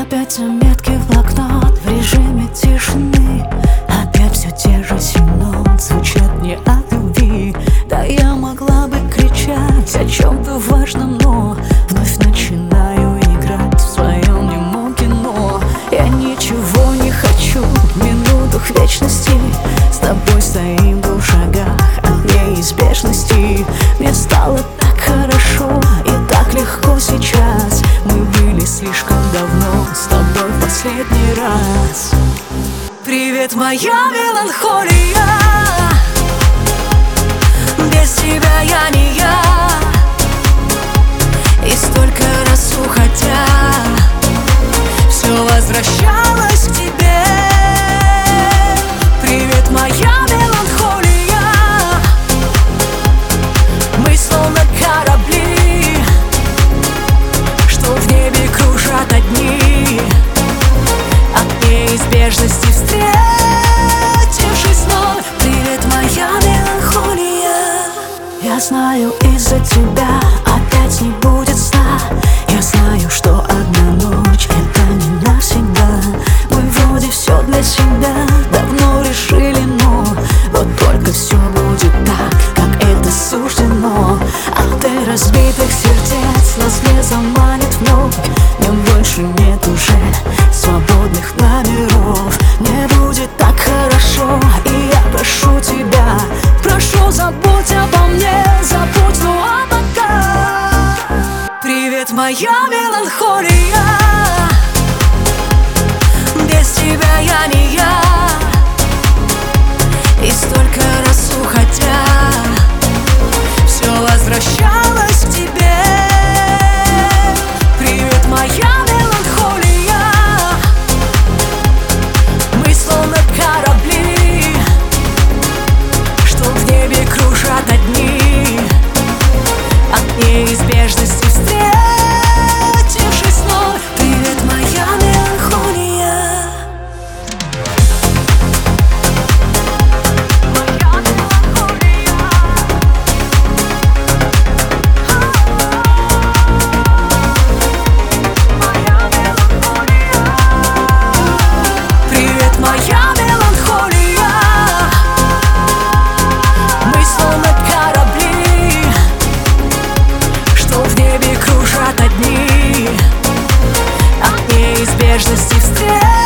Опять заметки в блокнот в режиме тишины. Опять все те же 7 нот звучат не от любви. Да я могла бы кричать о чем-то важном, но вновь начинаю играть в своем немом кино. Я ничего не хочу в минутах вечности. С тобой стоим в 2 шагах от неизбежности. Мне стало так хорошо и так легко сейчас. Мы были слишком давно с тобой в последний раз. Привет, моя меланхолия. Без тебя я не я. И столько раз уходя, все возвращалось к тебе. Привет, моя меланхолия. Мы словно корабли, что в небе кружат одни. От неизбежности встретившись вновь. Привет, моя меланхолия. Я знаю, из-за тебя опять не будет сна. Я знаю, что одна ночь — это не навсегда. Мы вроде все для себя давно решили, но вот только все будет так, как это суждено. От разбитых сердец нас не заманит вновь. Мне больше нет уже свободных номеров. Мне будет так хорошо, и я прошу тебя, прошу, забудь обо мне, забудь, ну а пока. Привет, моя меланхолия. Без тебя я не я. И столько раз уходя, все возвращалось к тебе. Привет, моя меланхолия. Мы словно корабли, что в небе кружат одни. От неизбежности встретившись вновь. Привет, моя меланхолия. Привет, моя меланхолия. Мы словно корабли, что в небе кружат одни. От неизбежности встреч.